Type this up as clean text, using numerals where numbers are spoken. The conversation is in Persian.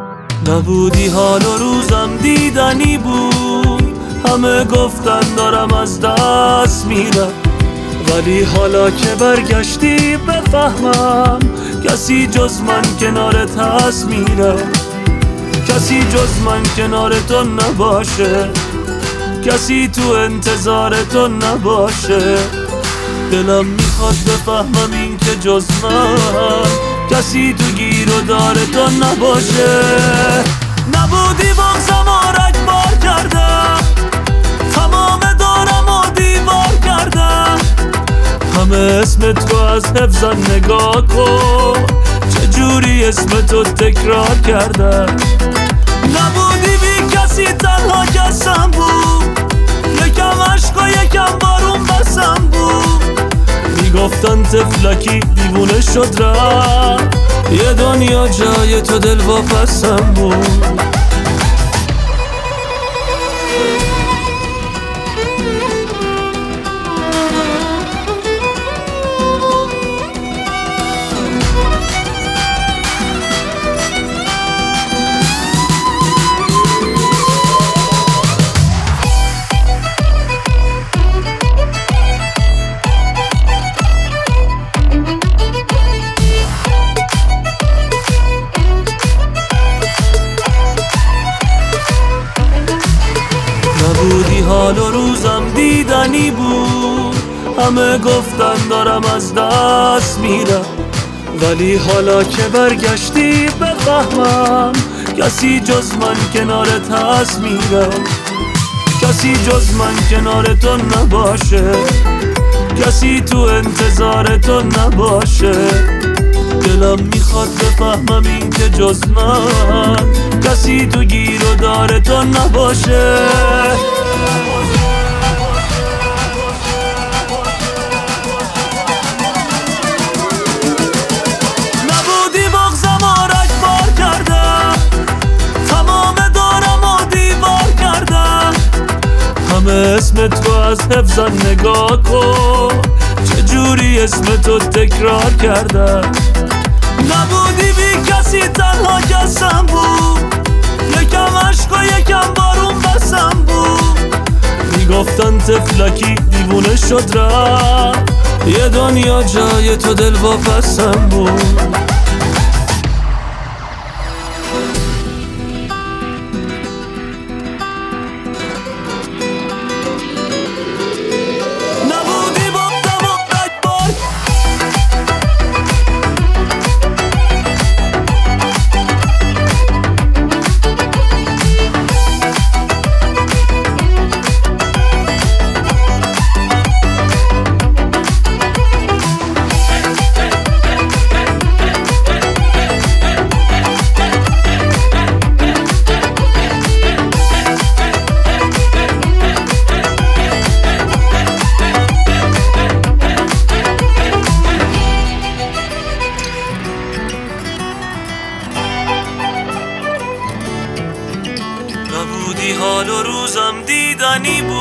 نبودی حال و روزم دیدنی بود. همه گفتن دارم از دست میرم، ولی حالا که برگشتی بفهمم کسی جز من کنارت هست. میرم کسی جز من کنار تو نباشه، کسی تو انتظار تو نباشه. دلم میخواد بفهمم این که جز من کسی تو گیر و دار تو نباشه. نبودی بغزم و رگبار کردم، تمام دارم و دیوار کردم. همه اسم تو از حفظم نگاه کن، چجوری اسم تو تکرار کردم. نبودی بی کسی تنها کسم بود، یکم عشق و یکم بارون بسم بود. میگفتن تفلکی دیوونه شد رفت، یه دنیا جای تو دل واپسم بود. نبودی حال و روزم دیدنی بود. همه گفتن دارم از دست میرم، ولی حالا که برگشتی بفهمم کسی جز من کنارت هست. میرم کسی جز من کنار تو نباشه، کسی تو انتظار تو نباشه. دلم میخواد بفهمم این که جز من کسی تو گیر و دار تو نباشه. نبودی بغزم و رگبار کردم، تمام دارم و دیوار کردم. همه اسم تو از حفظم نگاه کن، چجوری اسم تو تکرار کردم. نبودی بی کسی تنها کسم بود، یکم عشق و یکم بارون بسم بود. میگفتن تفلکی دیوونه شد رفت، یه دنیا جای تو دل واپسم بود. نبودی حال و روزم دیدنی بود.